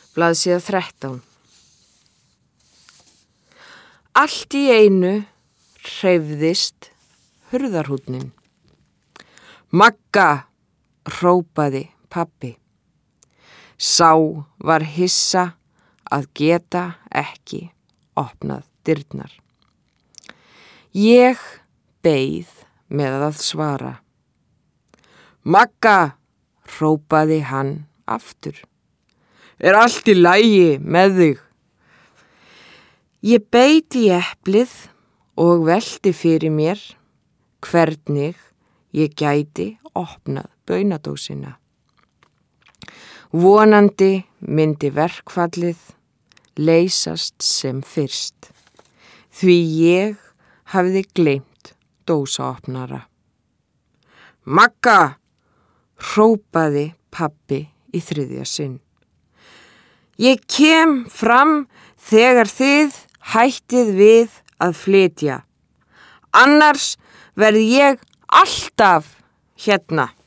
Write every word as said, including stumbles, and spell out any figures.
Blaðsíða þrettán. Allt í einu hreyfðist hurðarhúnninn. Magga, hrópaði pabbi. Sá var hissa að geta ekki opnað dyrnar. Ég beið með að svara. Magga, hrópaði hann aftur. Er allt í lagi með þig? Ég beit í eplið og velti fyrir mér hvernig ég gæti opnað baunadósina. Vonandi myndi verkfallið leysast sem fyrst, því ég hafði gleymt dósaopnara. Magga, hrópaði pabbi í þriðja sinn. Ég kem fram þegar þið hættið við að flytja. Annars verð ég alltaf hérna.